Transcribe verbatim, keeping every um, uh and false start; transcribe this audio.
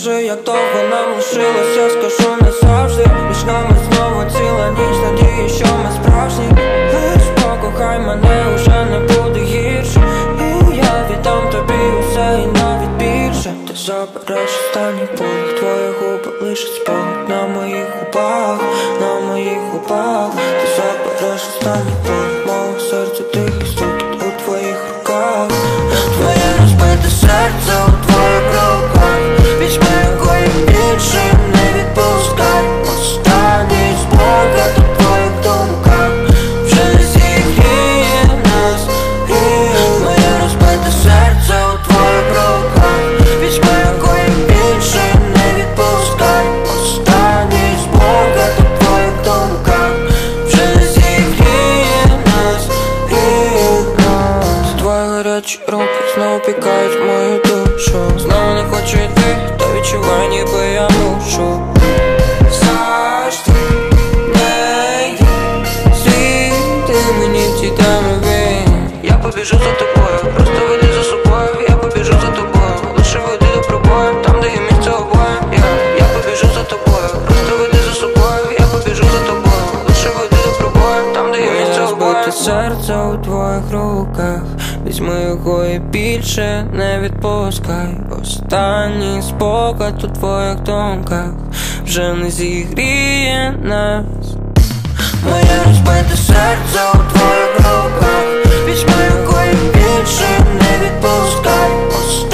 Скажи, як довго нам лишилося, скажу назавжди. Між нами знову ціла ніч, надії, що ми справжні. Лиш покохай мене, уже не буде гірше. І я віддам тобі усе і навіть більше. Ти забереш останній подих, твої губи лишать спогад на моїх губах, на моїх губах. Ти забереш останній подих, мого серця тихий стукіт у твоїх руках. Твоє розбите серце у твоїх руках. Візьми його і більше не відпускай. Останній спогад у твоїх думках вже не зігріє нас, гріє. Моє розбите серце у твоїх руках. Візьми його і більше не відпускай. Останній спогад у твоїх думках вже не зігріє нас, гріє нас. Твої гарячі руки знову пікають мою душу. Знову не хочу йти, та відчуваю, ніби я мушу. Завжди не йди, світи мені в цій темряві. Я побіжу за тобою, просто веди за собою. Я побіжу за тобою, лише веди до пробою, там де є місце обоєм. Я, я побіжу за тобою, просто веди за собою. Я побіжу за тобою, лише веди до пробою, там де є місце обоєм. Моє розбите серце у твоїх руках. Візьми його і більше не відпускай. Останній спогад у твоїх думках вже не зігріє нас. Моє розбите серце у твоїх руках. Візьми його і більше не відпускай.